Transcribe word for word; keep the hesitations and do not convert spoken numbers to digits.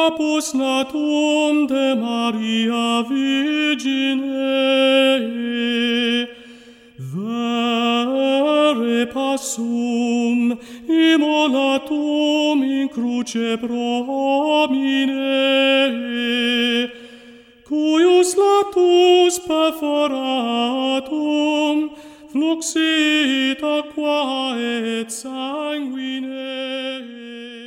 Opus natum de Maria Virgine, vere passum immolatum in cruce promine, cuius latus perforatum fluxit aqua et sanguine.